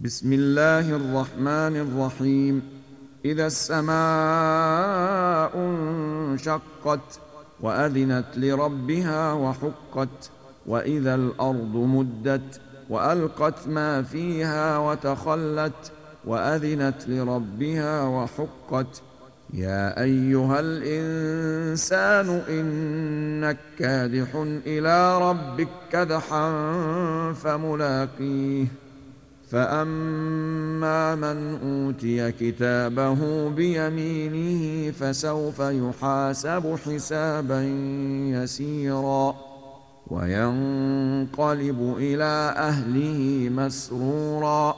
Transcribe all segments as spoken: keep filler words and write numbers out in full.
بسم الله الرحمن الرحيم. إذا السماء انشقت وأذنت لربها وحقت، وإذا الأرض مدت وألقت ما فيها وتخلت وأذنت لربها وحقت. يا أيها الإنسان إنك كادح إلى ربك كدحا فملاقيه. فأما من أوتي كتابه بيمينه فسوف يحاسب حسابا يسيرا وينقلب إلى أهله مسرورا.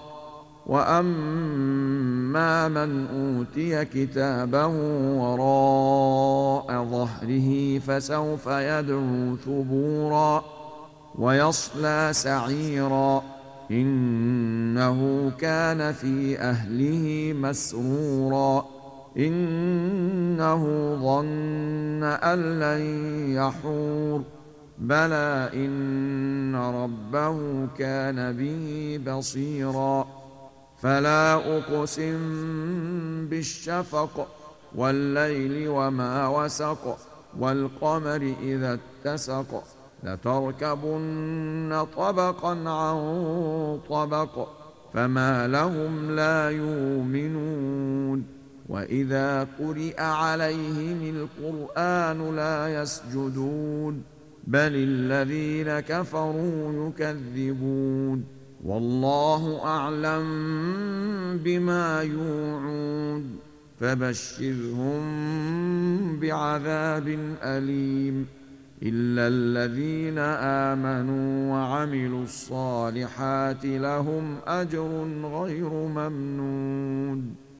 وأما من أوتي كتابه وراء ظهره فسوف يدعو ثبورا ويصلى سعيرا إنه كان في أهله مسرورا إنه ظن أن لن يحور بلى إن ربه كان به بصيرا. فلا أقسم بالشفق والليل وما وسق والقمر إذا اتسق لتركبن طبقا عن طبق فما لهم لا يؤمنون. وإذا قرئ عليهم القرآن لا يسجدون بل الذين كفروا يكذبون. والله أعلم بما يوعون فبشرهم بعذاب أليم إلا الذين آمنوا وعملوا الصالحات لهم أجر غير ممنون.